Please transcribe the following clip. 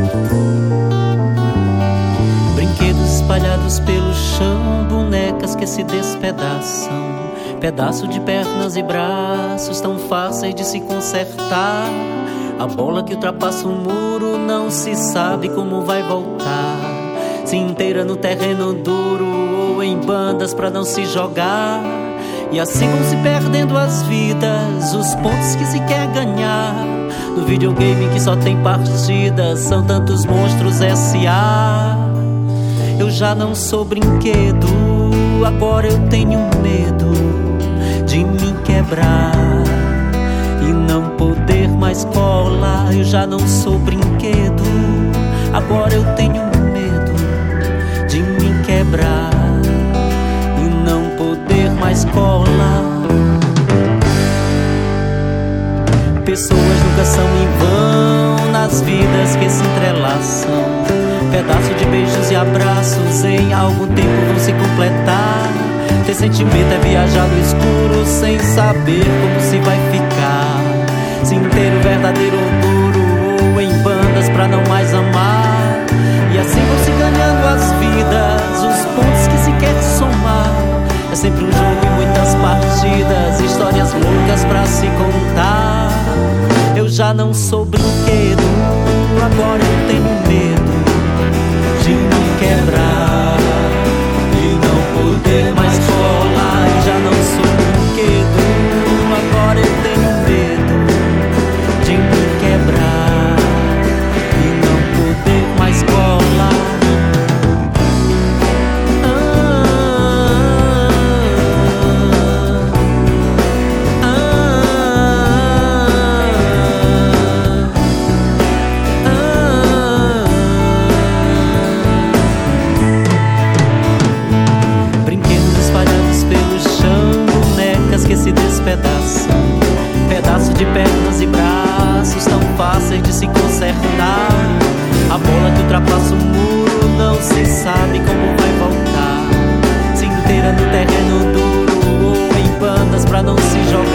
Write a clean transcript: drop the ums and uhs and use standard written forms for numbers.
Brinquedos espalhados pelo chão, bonecas que se despedaçam, pedaço de pernas e braços tão fáceis de se consertar. A bola que ultrapassa o muro não se sabe como vai voltar. Se inteira no terreno duro ou em bandas pra não se jogar. E assim vão se perdendo as vidas, os pontos que se quer ganhar. No videogame que só tem partidas, são tantos monstros S.A. Eu já não sou brinquedo, agora eu tenho medo de me quebrar e não poder mais colar. Eu já não sou brinquedo, agora eu tenho medo de me quebrar e não poder mais colar. Pessoas nunca são em vão nas vidas que se entrelaçam. Pedaço de beijos e abraços em algum tempo vão se completar. Ter sentimento é viajar no escuro sem saber como se vai ficar. Se inteiro, verdadeiro ou duro, ou em bandas pra não mais amar. E assim vão se ganhando as vidas, os pontos que se quer somar. É sempre um jogo e muitas partidas, histórias loucas pra se contar. Eu já não sou brinquedo, agora eu tenho medo de me quebrar e não poder mais colar. Eu já não sou brinquedo, agora eu tenho medo de me quebrar e não poder mais colar. Pedaço de pernas e braços tão fáceis de se consertar. A bola que ultrapassa o muro não se sabe como vai voltar. Se inteira no terreno duro ou em bandas pra não se jogar.